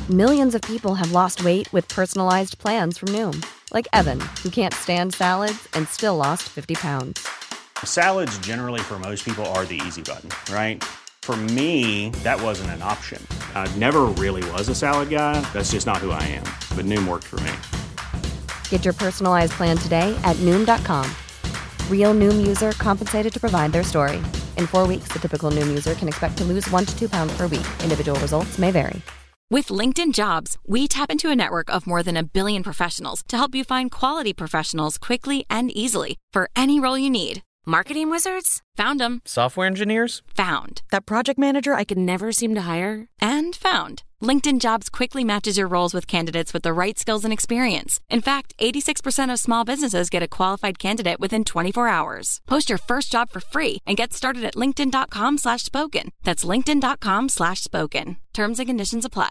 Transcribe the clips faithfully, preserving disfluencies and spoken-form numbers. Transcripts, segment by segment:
Millions of people have lost weight with personalized plans from Noom. Like Evan, who can't stand salads and still lost fifty pounds. Salads generally for most people are the easy button, right? For me, that wasn't an option. I never really was a salad guy. That's just not who I am. But Noom worked for me. Get your personalized plan today at Noom dot com. Real Noom user compensated to provide their story. In four weeks, the typical Noom user can expect to lose one to two pounds per week. Individual results may vary. With LinkedIn Jobs, we tap into a network of more than a billion professionals to help you find quality professionals quickly and easily for any role you need. Marketing wizards? Found them. Software engineers? Found. That project manager I could never seem to hire? And found. LinkedIn Jobs quickly matches your roles with candidates with the right skills and experience. In fact, eighty-six percent of small businesses get a qualified candidate within twenty-four hours. Post your first job for free and get started at linkedin.com slash spoken. That's linkedin.com slash spoken. Terms and conditions apply.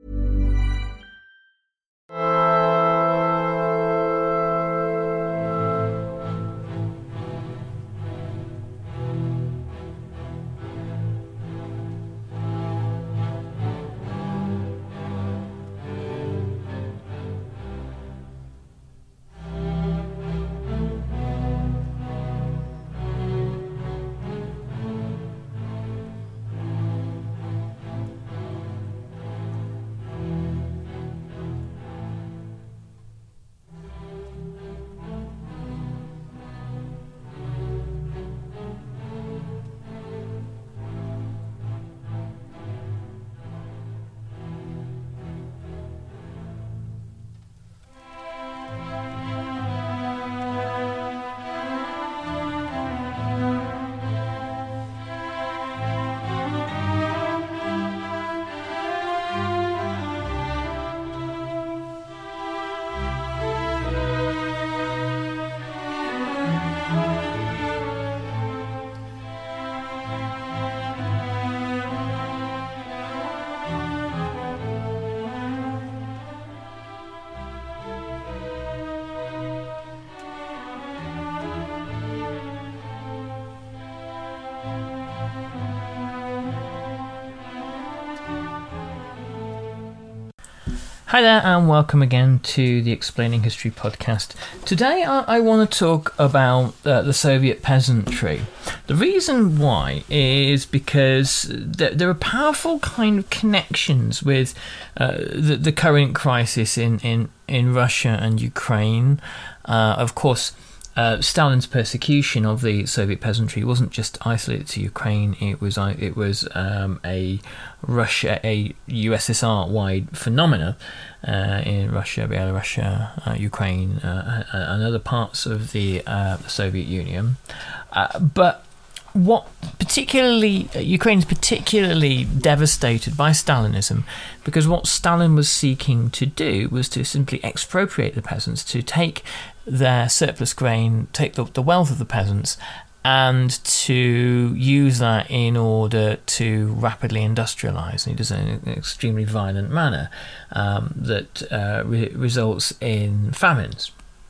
Hi there and welcome again to the Explaining History podcast. Today I, I want to talk about uh, the Soviet peasantry. The reason why is because th- there are powerful kind of connections with uh, the, the current crisis in, in, in Russia and Ukraine. Uh, of course, Uh, Stalin's persecution of the Soviet peasantry wasn't just isolated to Ukraine. It was it was um, a Russia, a U S S R-wide phenomena uh, in Russia, Belarus, uh, Ukraine, uh, and other parts of the, uh, the Soviet Union. Uh, but what particularly Ukraine is particularly devastated by Stalinism, because what Stalin was seeking to do was to simply expropriate the peasants, to take their surplus grain, take the, the wealth of the peasants, and to use that in order to rapidly industrialise. And he does it in an extremely violent manner um, that uh, re- results in famines.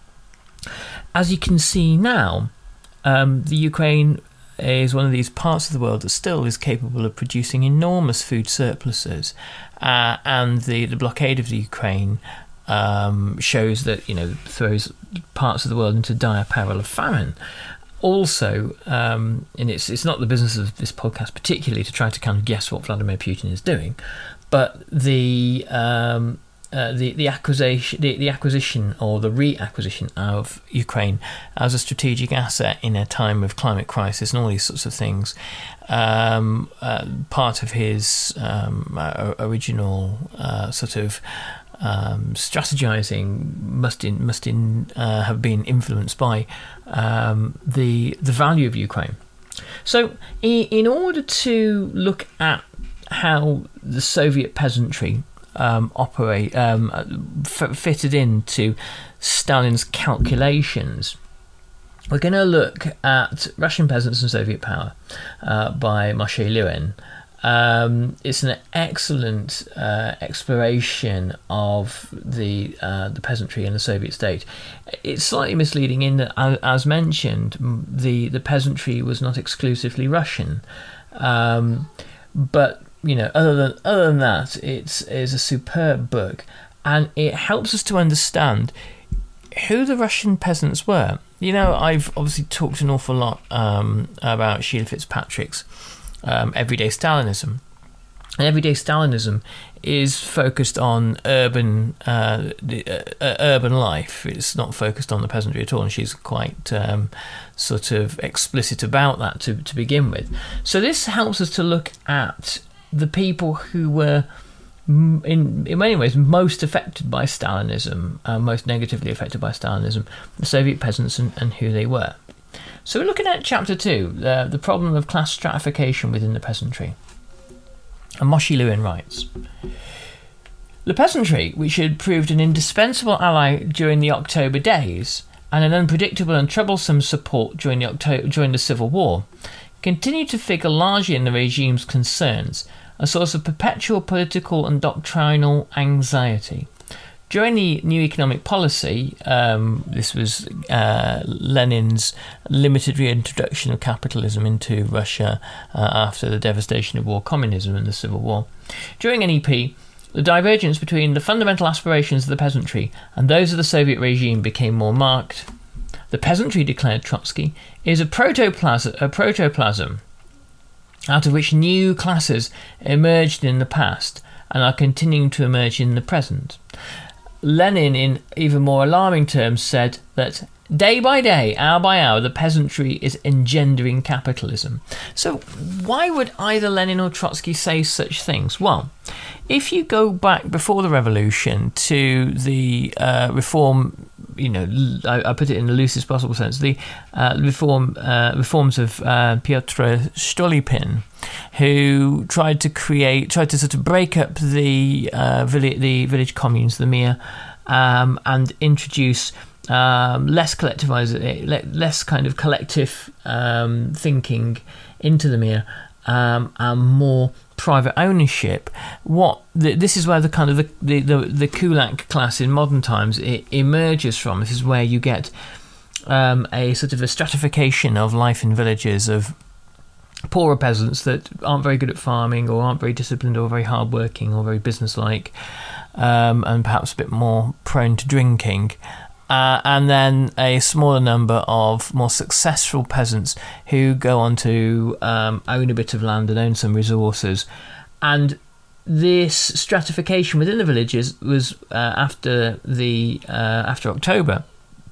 As you can see now, um, the Ukraine is one of these parts of the world that still is capable of producing enormous food surpluses, uh, and the, the blockade of the Ukraine um, shows that, you know, throws parts of the world into dire peril of famine. Also, um, and it's it's not the business of this podcast particularly to try to kind of guess what Vladimir Putin is doing, but the um, uh, the the acquisition the, the acquisition or the reacquisition of Ukraine as a strategic asset in a time of climate crisis and all these sorts of things, um, uh, part of his um, uh, original uh, sort of Um, strategizing must in, must in, uh, have been influenced by um, the the value of Ukraine. So, in, in order to look at how the Soviet peasantry um, operate um, f- fitted into Stalin's calculations, we're going to look at Russian Peasants and Soviet Power uh, by Moshe Lewin. Um, it's an excellent uh, exploration of the uh, the peasantry and the Soviet state. It's slightly misleading in that, as mentioned, the, the peasantry was not exclusively Russian, um, but you know, other than other than that, it's is a superb book, and it helps us to understand who the Russian peasants were. You know, I've obviously talked an awful lot um, about Sheila Fitzpatrick's um, Everyday Stalinism. And Everyday Stalinism is focused on urban uh, the, uh, urban life. It's not focused on the peasantry at all, and she's quite um, sort of explicit about that to, to begin with. So this helps us to look at the people who were, in in many ways, most affected by Stalinism, uh, most negatively affected by Stalinism, the Soviet peasants, and, and who they were. So we're looking at chapter two, the, the problem of class stratification within the peasantry. And Moshe Lewin writes, "The peasantry, which had proved an indispensable ally during the October days and an unpredictable and troublesome support during the October, during the Civil War, continued to figure largely in the regime's concerns, a source of perpetual political and doctrinal anxiety. During the new economic policy, um, this was uh, Lenin's limited reintroduction of capitalism into Russia uh, after the devastation of war communism and the Civil War. During N E P, the divergence between the fundamental aspirations of the peasantry and those of the Soviet regime became more marked. The peasantry, declared Trotsky, is a protoplasm, a protoplasm out of which new classes emerged in the past and are continuing to emerge in the present." Lenin, in even more alarming terms, said that day by day, hour by hour, the peasantry is engendering capitalism. So why would either Lenin or Trotsky say such things? Well, if you go back before the revolution to the uh, reform, you know, I, I put it in the loosest possible sense, the uh, reform uh, reforms of uh, Pyotr Stolypin, who tried to create, tried to sort of break up the uh, village, the village communes, the Mir, um, and introduce um, less collectivized, less kind of collective um, thinking into the Mir, um, and more private ownership. What the, this is where the kind of the, the, the, the kulak class in modern times it emerges from. This is where you get um, a sort of a stratification of life in villages of poorer peasants that aren't very good at farming or aren't very disciplined or very hardworking or very businesslike, um, and perhaps a bit more prone to drinking. Uh, and then a smaller number of more successful peasants who go on to um, own a bit of land and own some resources. And this stratification within the villages was uh, after the uh, after October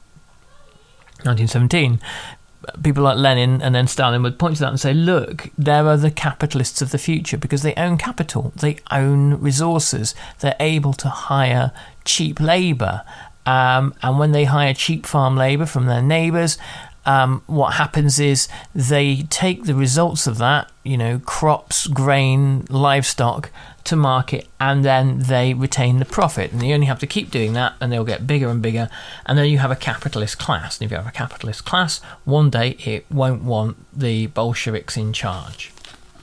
nineteen seventeen. People like Lenin and then Stalin would point to that and say, look, there are the capitalists of the future because they own capital, they own resources, they're able to hire cheap labour. Um, and when they hire cheap farm labour from their neighbours, um, what happens is they take the results of that, you know, crops, grain, livestock, to market, and then they retain the profit. And they only have to keep doing that, and they'll get bigger and bigger. And then you have a capitalist class. And if you have a capitalist class, one day it won't want the Bolsheviks in charge.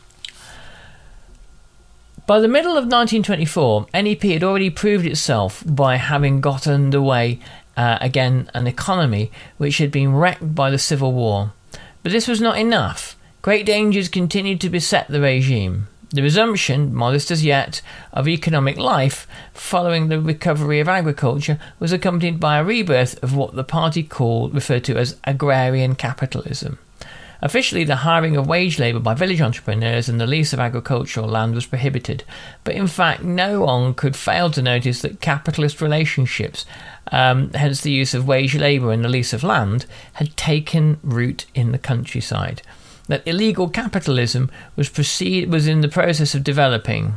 By the middle of nineteen twenty-four, N E P had already proved itself by having got underway uh, again an economy which had been wrecked by the Civil War. But this was not enough. Great dangers continued to beset the regime. The resumption, modest as yet, of economic life following the recovery of agriculture was accompanied by a rebirth of what the party called, referred to as agrarian capitalism. Officially, the hiring of wage labour by village entrepreneurs and the lease of agricultural land was prohibited, but in fact no one could fail to notice that capitalist relationships, um, hence the use of wage labour and the lease of land, had taken root in the countryside. That illegal capitalism was proceed was in the process of developing,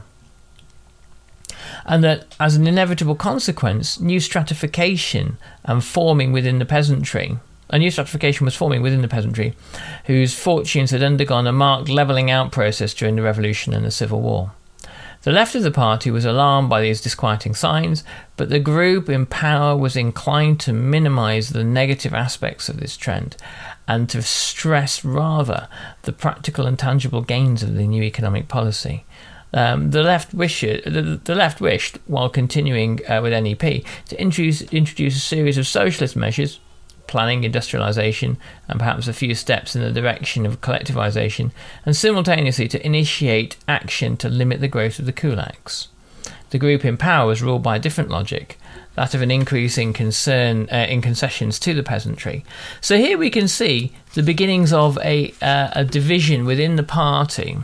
and that as an inevitable consequence, new stratification and forming within the peasantry, a new stratification was forming within the peasantry, whose fortunes had undergone a marked levelling out process during the Revolution and the Civil War. The left of the party was alarmed by these disquieting signs, but the group in power was inclined to minimise the negative aspects of this trend and to stress rather the practical and tangible gains of the new economic policy. Um, the left wished, the, the left wished, while continuing uh, with N E P, to introduce, introduce a series of socialist measures, planning, industrialization, and perhaps a few steps in the direction of collectivization, and simultaneously to initiate action to limit the growth of the kulaks. The group in power was ruled by a different logic, that of an increase in concern uh, in concessions to the peasantry. So here we can see the beginnings of a uh, a division within the party.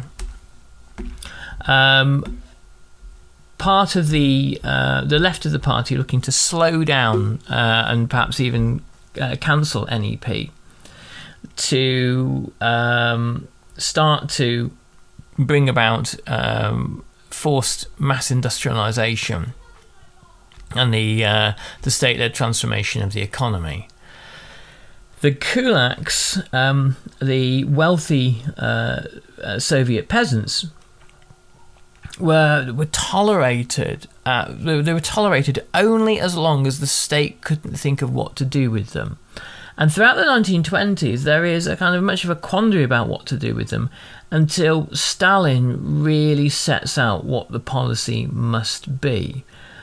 Um, part of the uh, the left of the party looking to slow down uh, and perhaps even uh, cancel N E P, to um, start to bring about um, forced mass industrialization and the uh, the state-led transformation of the economy. The kulaks, um, the wealthy uh, uh, Soviet peasants, were were tolerated. Uh, they, they were tolerated only as long as the state couldn't think of what to do with them. And throughout the nineteen twenties, there is a kind of much of a quandary about what to do with them, until Stalin really sets out what the policy must be.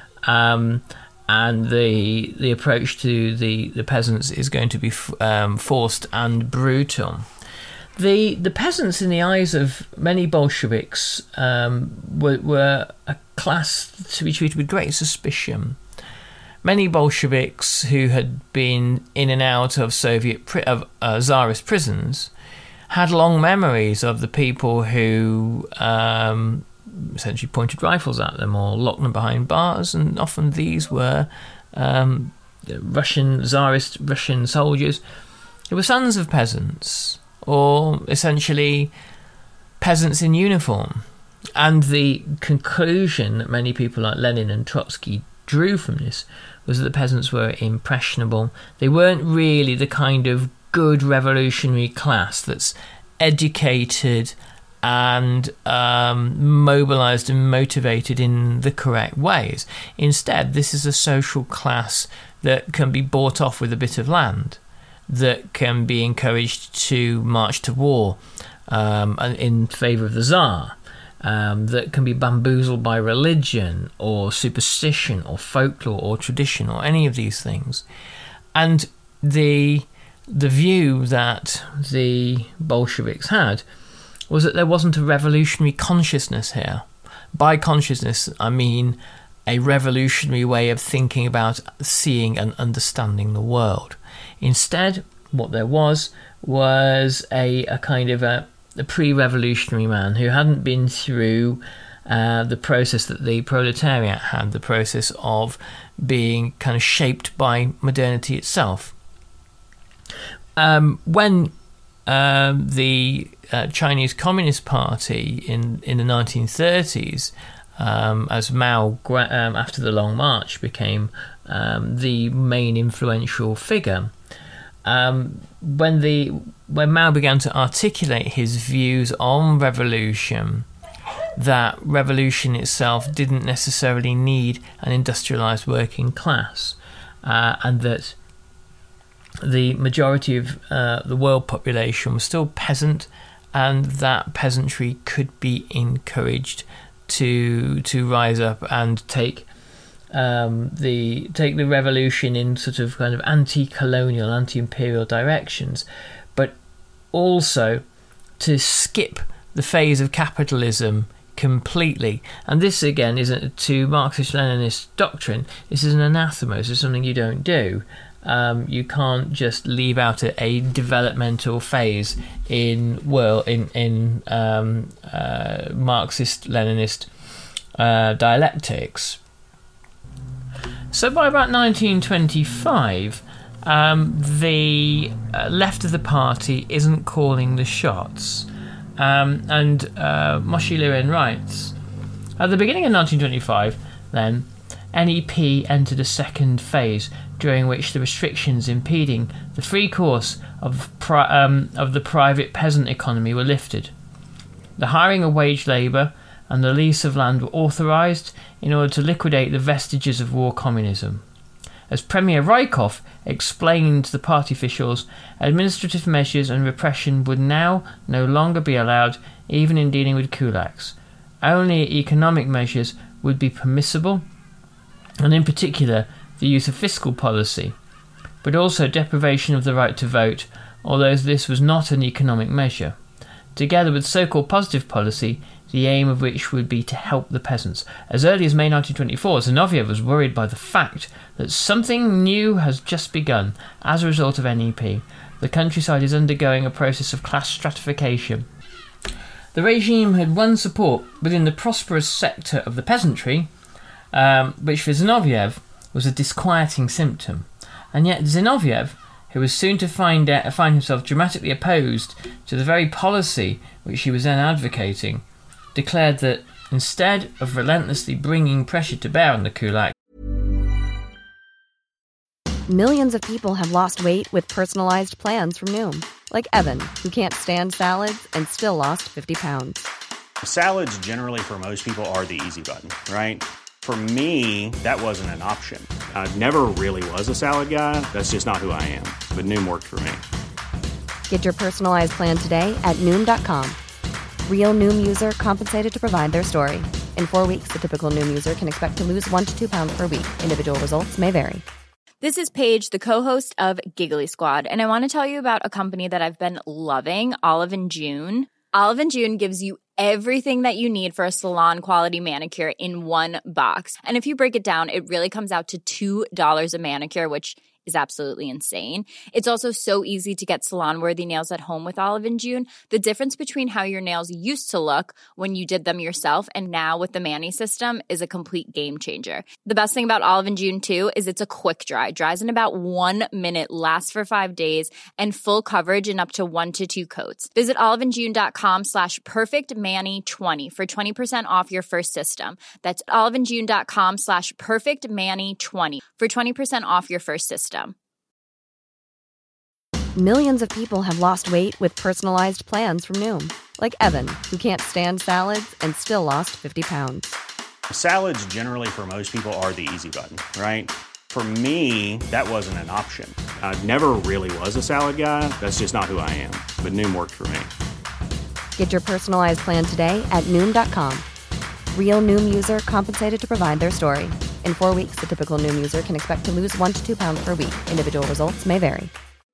Um, and the the approach to the, the peasants is going to be f- um, forced and brutal. The the peasants, in the eyes of many Bolsheviks, um, were, were a class to be treated with great suspicion. Many Bolsheviks who had been in and out of Soviet pri- of uh, Tsarist prisons had long memories of the people who um, essentially pointed rifles at them or locked them behind bars, and often these were um, Russian Tsarist Russian soldiers who were sons of peasants, or essentially peasants in uniform. And the conclusion that many people like Lenin and Trotsky drew from this was that the peasants were impressionable. They weren't really the kind of good revolutionary class that's educated and um, mobilised and motivated in the correct ways. Instead, this is a social class that can be bought off with a bit of land, that can be encouraged to march to war um, in favour of the Tsar, um, that can be bamboozled by religion or superstition or folklore or tradition or any of these things. And the the view that the Bolsheviks had was that there wasn't a revolutionary consciousness here. By consciousness, I mean a revolutionary way of thinking about seeing and understanding the world. Instead, what there was was a, a kind of a, a pre-revolutionary man who hadn't been through uh, the process that the proletariat had, the process of being kind of shaped by modernity itself. Um, when um, the uh, Chinese Communist Party in, in the nineteen thirties, um, as Mao, um, after the Long March, became um, the main influential figure, um, when the when Mao began to articulate his views on revolution, that revolution itself didn't necessarily need an industrialized working class, uh, and that the majority of uh, the world population was still peasant, and that peasantry could be encouraged to to rise up and take um, the take the revolution in sort of kind of anti-colonial, anti-imperial directions, but also to skip the phase of capitalism completely. And this again isn't to Marxist-Leninist doctrine. This is an anathema. This is something you don't do. Um, you can't just leave out a, a developmental phase in world in in um, uh, Marxist-Leninist uh, dialectics. So by about nineteen twenty-five, um, the uh, left of the party isn't calling the shots, um, and uh, Moshe Liren writes, at the beginning of nineteen twenty-five, then N E P entered a second phase, during which the restrictions impeding the free course of pri- um, of the private peasant economy were lifted. The hiring of wage labour and the lease of land were authorised in order to liquidate the vestiges of war communism. As Premier Rykov explained to the party officials, administrative measures and repression would now no longer be allowed, even in dealing with kulaks. Only economic measures would be permissible, and in particular the use of fiscal policy. but also deprivation of the right to vote, although this was not an economic measure, together with so-called positive policy, the aim of which would be to help the peasants. As early as May nineteen twenty-four, Zinoviev was worried by the fact that something new has just begun as a result of N E P. The countryside is undergoing a process of class stratification. The regime had won support within the prosperous sector of the peasantry, um, which for Zinoviev was a disquieting symptom. And yet Zinoviev, who was soon to find, uh, find himself dramatically opposed to the very policy which he was then advocating, declared that instead of relentlessly bringing pressure to bear on the kulak, Millions of people have lost weight with personalized plans from Noom. Like Evan, who can't stand salads and still lost fifty pounds. Salads generally for most people are the easy button, right? For me, that wasn't an option. I never really was a salad guy. That's just not who I am. But Noom worked for me. Get your personalized plan today at Noom dot com. Real Noom user compensated to provide their story. In four weeks, the typical Noom user can expect to lose one to two pounds per week. Individual results may vary. This is Paige, the co-host of Giggly Squad, and I want to tell you about a company that I've been loving, Olive and June. Olive and June gives you everything that you need for a salon-quality manicure in one box. And if you break it down, it really comes out to two dollars a manicure, which is absolutely insane. It's also so easy to get salon-worthy nails at home with Olive and June. The difference between how your nails used to look when you did them yourself and now with the Mani system is a complete game changer. The best thing about Olive and June, too, is it's a quick dry. Dries in about one minute, lasts for five days, and full coverage in up to one to two coats. Visit oliveandjune.com slash perfectmani20 for twenty percent off your first system. That's oliveandjune.com slash perfectmani20 for twenty percent off your first system. Millions of people have lost weight with personalized plans from Noom. Like Evan, who can't stand salads and still lost fifty pounds. Salads generally for most people are the easy button, right? For me, that wasn't an option. I never really was a salad guy. That's just not who I am. But Noom worked for me. Get your personalized plan today at Noom dot com. Real Noom user compensated to provide their story. In four weeks, the typical Noom user can expect to lose one to two pounds per week. Individual results may vary.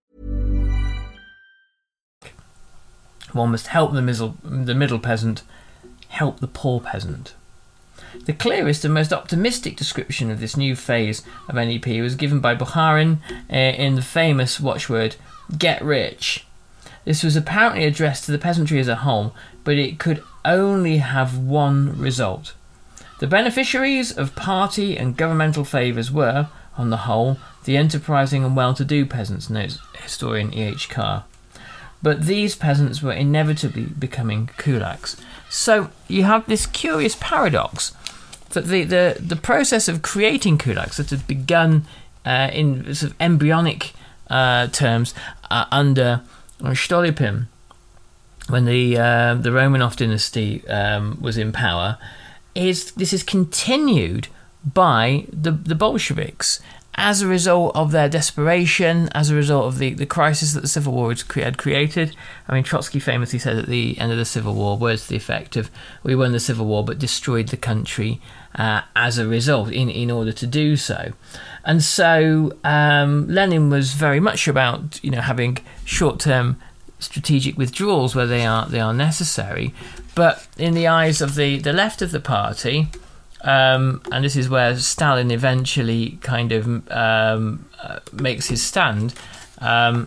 one must help the middle, the middle peasant, help the poor peasant. The clearest and most optimistic description of this new phase of N E P was given by Bukharin uh, in the famous watchword, "Get rich." This was apparently addressed to the peasantry as a whole, but it could only have one result. The beneficiaries of party and governmental favours were, on the whole, the enterprising and well-to-do peasants, notes historian E H Carr. But these peasants were inevitably becoming kulaks. So you have this curious paradox that the, the, the process of creating kulaks that had begun uh, in sort of embryonic uh, terms uh, under Stolypin, when the uh, the Romanov dynasty um, was in power, is this is continued by the, the Bolsheviks as a result of their desperation, as a result of the, the crisis that the Civil War had created. I mean, Trotsky famously said at the end of the Civil War, words to the effect of, we won the Civil War but destroyed the country uh, as a result in, in order to do so. And so um, Lenin was very much about, you know, having short-term strategic withdrawals where they are they are necessary. But in the eyes of the, the left of the party, Um, and this is where Stalin eventually kind of um, uh, makes his stand. Um,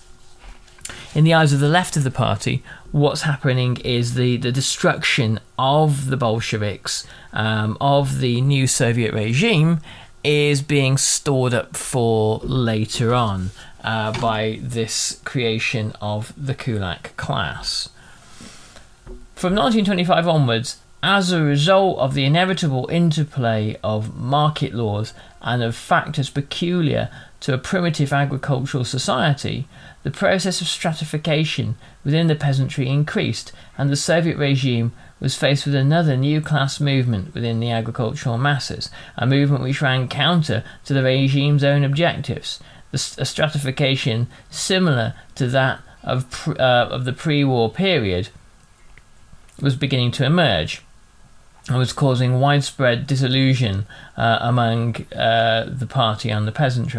in the eyes of the left of the party, what's happening is the, the destruction of the Bolsheviks, um, of the new Soviet regime, is being stored up for later on uh, by this creation of the kulak class. From nineteen twenty-five onwards, as a result of the inevitable interplay of market laws and of factors peculiar to a primitive agricultural society, the process of stratification within the peasantry increased, and the Soviet regime was faced with another new class movement within the agricultural masses, a movement which ran counter to the regime's own objectives, a stratification similar to that of, uh, of the pre-war period was beginning to emerge, and was causing widespread disillusion uh, among uh, the party and the peasantry.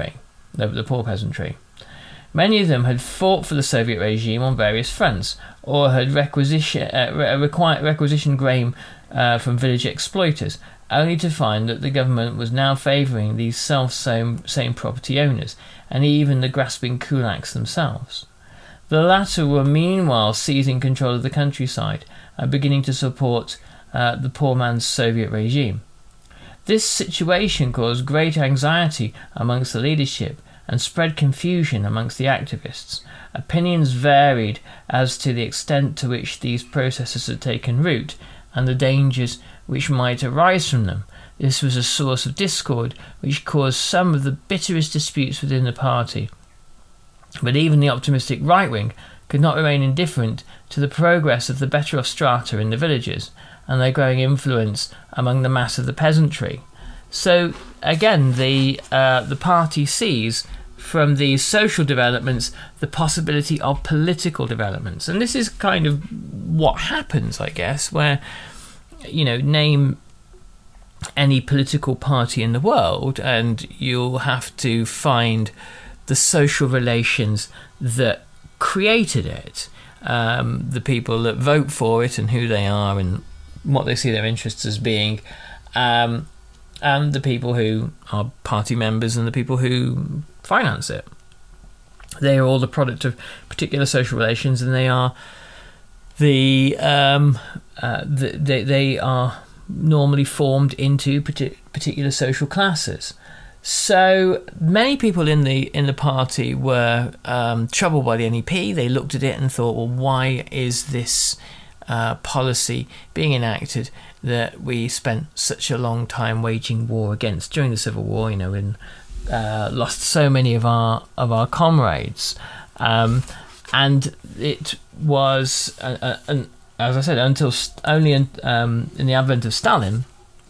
the, the poor peasantry. Many of them had fought for the Soviet regime on various fronts, or had requisition, uh, require, requisitioned grain uh, from village exploiters, only to find that the government was now favouring these self-same same property owners, and even the grasping kulaks themselves. The latter were meanwhile seizing control of the countryside and beginning to support uh, the poor man's Soviet regime. This situation caused great anxiety amongst the leadership and spread confusion amongst the activists. Opinions varied as to the extent to which these processes had taken root and the dangers which might arise from them. This was a source of discord which caused some of the bitterest disputes within the party. But even the optimistic right wing could not remain indifferent to the progress of the better off strata in the villages and their growing influence among the mass of the peasantry. So again, the uh, the party sees from these social developments the possibility of political developments, and this is kind of what happens, I guess, where, you know, name any political party in the world and you'll have to find the social relations that created it, um, the people that vote for it and who they are and what they see their interests as being, um, and the people who are party members and the people who finance it. They are all the product of particular social relations, and they are the, um, uh, the they, they are normally formed into particular social classes. So many people in the in the party were um, troubled by the N E P. They looked at it and thought, well, why is this uh, policy being enacted that we spent such a long time waging war against during the Civil War? You know, and uh, lost so many of our of our comrades, um, and it was, uh, uh, and as I said, until st- only in, um, in the advent of Stalin,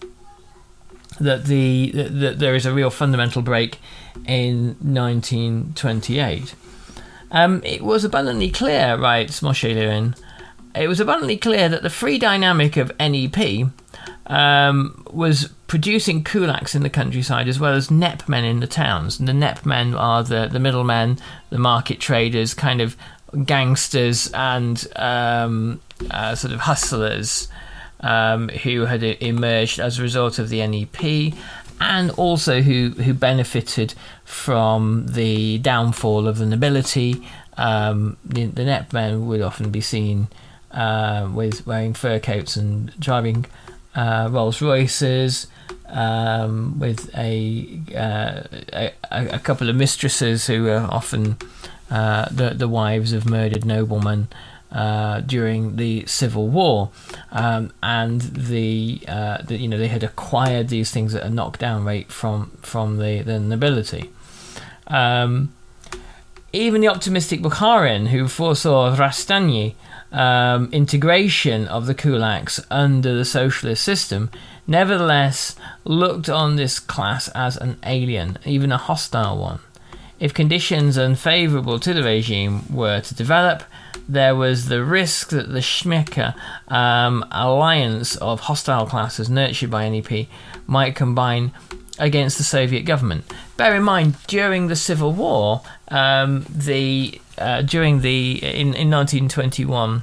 that the that there is a real fundamental break in nineteen twenty-eight. Um, it was abundantly clear, writes Moshe Lirin, it was abundantly clear that the free dynamic of N E P um, was producing kulaks in the countryside as well as N E P men in the towns. And the N E P men are the, the middlemen, the market traders, kind of gangsters and um, uh, sort of hustlers, Um, who had emerged as a result of the N E P, and also who, who benefited from the downfall of the nobility. Um, the, the N E P men would often be seen uh, with wearing fur coats and driving uh, Rolls Royces, um, with a, uh, a a couple of mistresses who were often uh, the the wives of murdered noblemen Uh, during the Civil War, um, and the, uh, the you know they had acquired these things at a knockdown rate from from the, the nobility. Um, even the optimistic Bukharin, who foresaw Rastani um, integration of the kulaks under the socialist system, nevertheless looked on this class as an alien, even a hostile one. If conditions unfavourable to the regime were to develop, there was the risk that the Schmicker um, alliance of hostile classes nurtured by N E P might combine against the Soviet government. Bear in mind, during the Civil War, um, the uh, during the in, in nineteen twenty-one,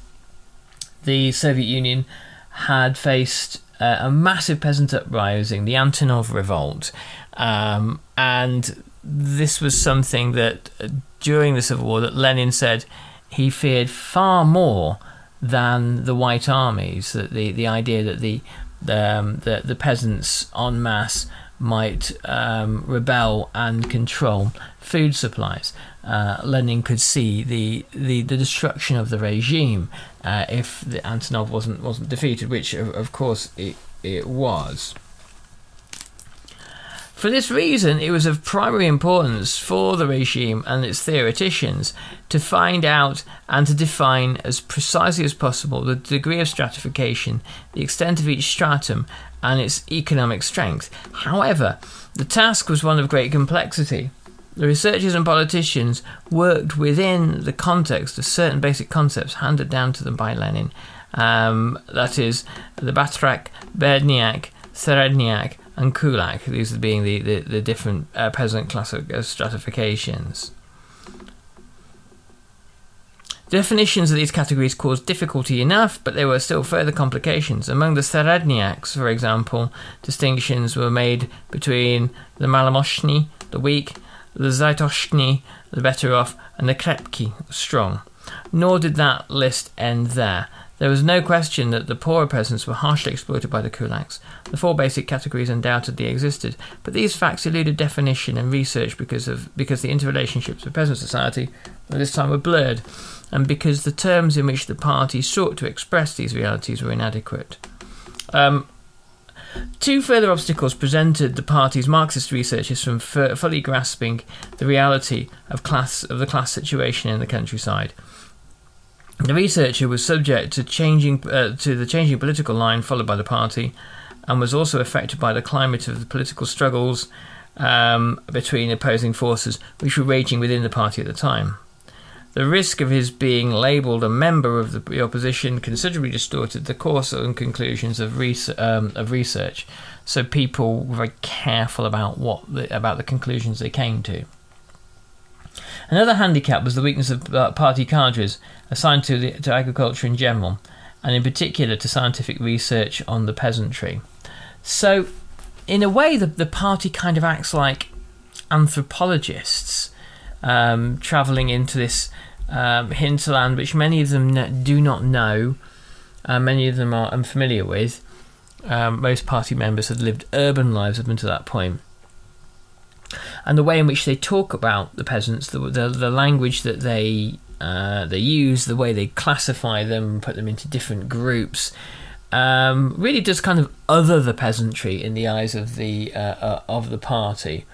the Soviet Union had faced uh, a massive peasant uprising, the Antonov Revolt, um, and this was something that uh, during the Civil War that Lenin said he feared far more than the white armies. That the, the idea that the the, um, the the peasants en masse might um, rebel and control food supplies. Uh, Lenin could see the, the, the destruction of the regime uh, if the Antonov wasn't wasn't defeated, which of, of course it it was. For this reason, it was of primary importance for the regime and its theoreticians to find out and to define as precisely as possible the degree of stratification, the extent of each stratum, and its economic strength. However, the task was one of great complexity. The researchers and politicians worked within the context of certain basic concepts handed down to them by Lenin. Um, that is, the Batrak, Berdniak, Seredniak, and kulak, these being the, the, the different uh, peasant class stratifications. Definitions of these categories caused difficulty enough, but there were still further complications. Among the Seredniaks, for example, distinctions were made between the Malomoshny, the weak, the Zaitoshny, the better off, and the Krepki, strong. Nor did that list end there. There was no question that the poorer peasants were harshly exploited by the kulaks. The four basic categories undoubtedly existed, but these facts eluded definition and research because of because the interrelationships of peasant society at this time were blurred, and because the terms in which the party sought to express these realities were inadequate. Um, two further obstacles presented the party's Marxist researchers from f- fully grasping the reality of class of the class situation in the countryside. The researcher was subject to changing uh, to the changing political line followed by the party, and was also affected by the climate of the political struggles um, between opposing forces which were raging within the party at the time. The risk of his being labelled a member of the opposition considerably distorted the course and conclusions of, res- um, of research, so people were very careful about what the, about the conclusions they came to. Another handicap was the weakness of uh, party cadres assigned to, the, to agriculture in general, and in particular to scientific research on the peasantry. So, in a way, the, the party kind of acts like anthropologists, um, travelling into this um, hinterland, which many of them ne- do not know, uh, many of them are unfamiliar with. Um, most party members had lived urban lives up until that point. And the way in which they talk about the peasants, the the, the language that they uh, they use, the way they classify them, put them into different groups, um, really does kind of other the peasantry in the eyes of the uh, uh, of the party.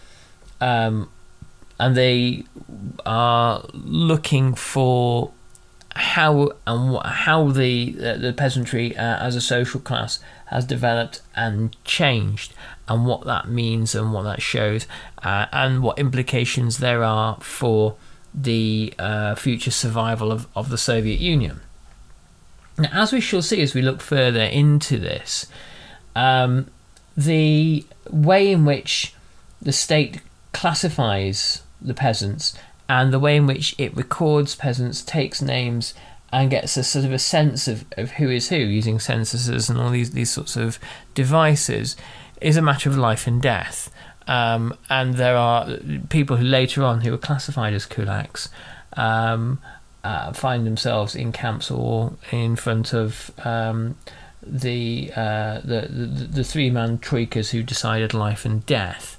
Um, and they are looking for how and wh- how the uh, the peasantry uh, as a social class has developed and changed, and what that means and what that shows, uh, and what implications there are for the uh, future survival of, of the Soviet Union. Now, as we shall see as we look further into this, um, the way in which the state classifies the peasants and the way in which it records peasants, takes names, and gets a sort of a sense of, of who is who, using censuses and all these, these sorts of devices, is a matter of life and death. Um, and there are people who later on, who are classified as kulaks, um, uh, find themselves in camps or in front of um, the, uh, the, the the three-man troikas who decided life and death.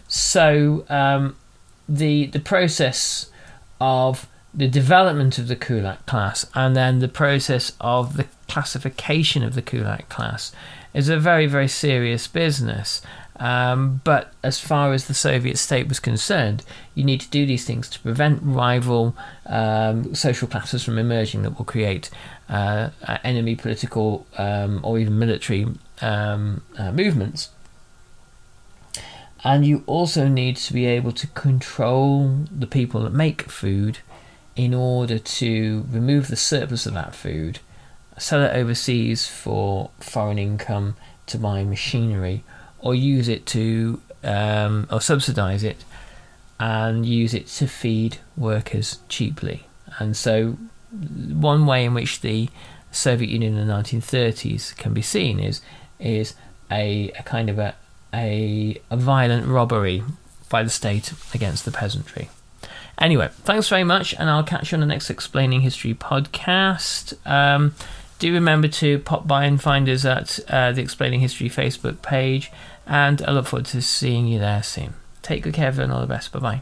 So um, the the process of the development of the kulak class and then the process of the classification of the kulak class is a very, very serious business. Um, but as far as the Soviet state was concerned, you need to do these things to prevent rival um, social classes from emerging that will create uh, enemy political um, or even military um, uh, movements. And you also need to be able to control the people that make food in order to remove the surplus of that food, sell it overseas for foreign income to buy machinery, or use it to, um, or subsidise it and use it to feed workers cheaply. And so one way in which the Soviet Union in the nineteen thirties can be seen is is a, a kind of a, a a violent robbery by the state against the peasantry. Anyway, thanks very much, and I'll catch you on the next Explaining History podcast. Um, do remember to pop by and find us at uh, the Explaining History Facebook page, and I look forward to seeing you there soon. Take good care, everyone. All the best. Bye-bye.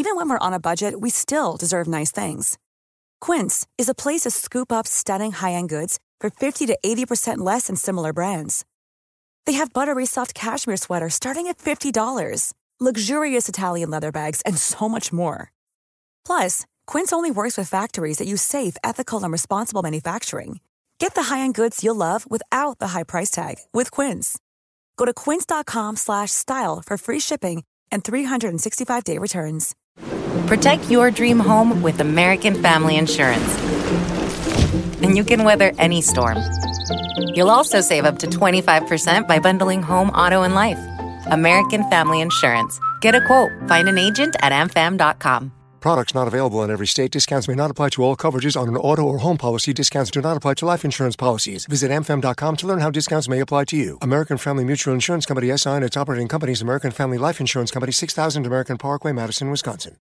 Even when we're on a budget, we still deserve nice things. Quince is a place to scoop up stunning high-end goods for fifty to eighty percent less than similar brands. They have buttery soft cashmere sweaters starting at fifty dollars, luxurious Italian leather bags, and so much more. Plus, Quince only works with factories that use safe, ethical, and responsible manufacturing. Get the high-end goods you'll love without the high price tag with Quince. Go to quince.com slash style for free shipping and three sixty-five day returns. Protect your dream home with American Family Insurance. And you can weather any storm. You'll also save up to twenty-five percent by bundling home, auto, and life. American Family Insurance. Get a quote. Find an agent at a m fam dot com. Products not available in every state. Discounts may not apply to all coverages on an auto or home policy. Discounts do not apply to life insurance policies. Visit a m fam dot com to learn how discounts may apply to you. American Family Mutual Insurance Company, S I and its operating companies, American Family Life Insurance Company, six thousand American Parkway, Madison, Wisconsin.